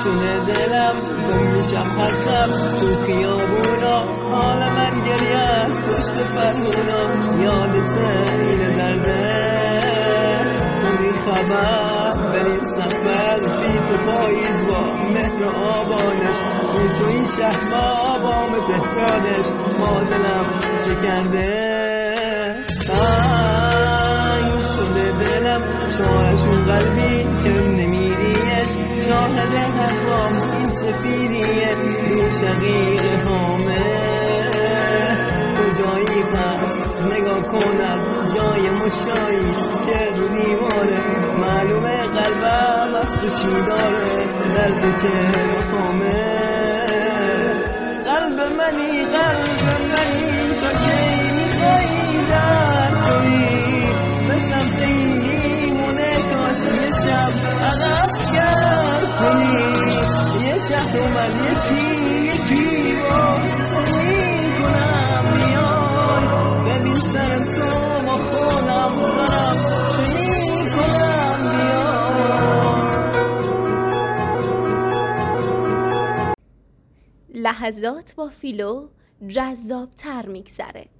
شونه دلم گم میشم هر شب تو خیابونا، حال من گریه است پشت فرمونا. یادته این درده تو بیخبر، بریم سفر بی تو پاییز با مهر و آبانش، بی تو این شهر با آبام تهرانش. ما دلم چه کرده تنگ شده دلم، شعرشون قلبی که نمیریش، شاهد حرفام این سفیریه رو شقیق هامه. کجایی پس نگاه کنم جای مشایی که رو دیواره، معلومه قلبم از خوشی داره درد که هامه. قلب منی تو کی میخوایی در کنی به سمت این میمونه، کاش یه شب عقب گر کنی. یه شهر و من یکی با میکنم بیان، ببین سر تو با خودم دارم چه میکنم بیان. لحظات با فیلو جذاب تر میگذره.